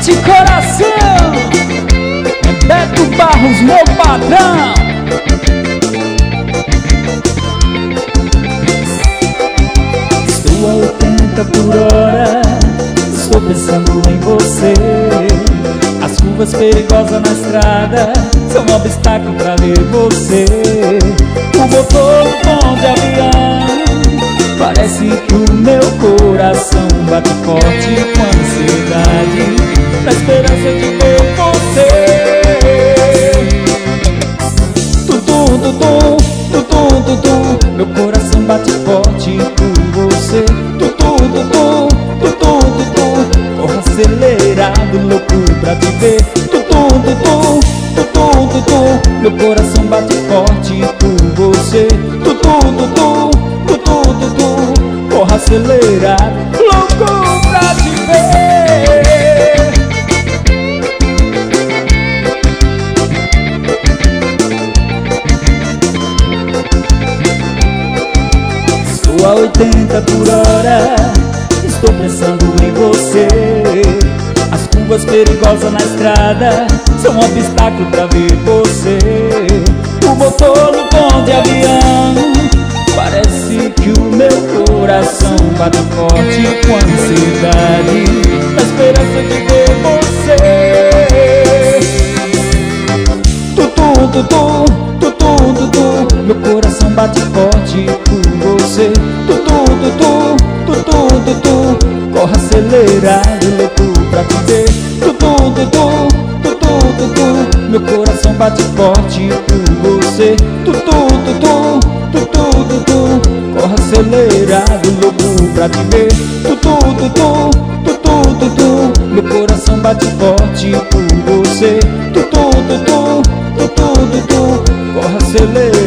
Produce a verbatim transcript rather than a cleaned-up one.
de coração, é Beto Barros, meu patrão. Estou a oitenta por hora, estou pensando em você. As curvas perigosas na estrada são um obstáculo pra ver você. O motor do pão de avião, parece que o meu coração bate forte com ansiedade, na esperança de ver você. Tutum, tutum, tutum, tutum, meu coração bate forte por você. Tutum, tutum, tutum, tutum, corro acelerado, louco pra te ver. Tutum, tutum, tutum, tutum, meu coração bate forte por você. Tutum, tutum, tutum, tutum, corro acelerado, louco pra te ver. Estou a oitenta por hora, estou pensando em você. As curvas perigosas na estrada são um obstáculo pra ver você. O motor no pão de avião, parece que o meu coração bate forte com ansiedade, na esperança de ver você. Tutum, tutum, tutum, tutum, meu coração bate forte por você. Tutum, tutum, tutum, tutum, corre acelerado, louco pra te ver. Tutum, tutum, tutum, tutum, meu coração bate forte por você. Tutum, tutum, tutum, tutum, corre acelerado, louco pra te ver. Tutum, tutum, tutum, tutum, meu coração bate forte por você. Tutum, tutum, tutum, tutum, corre acelerado.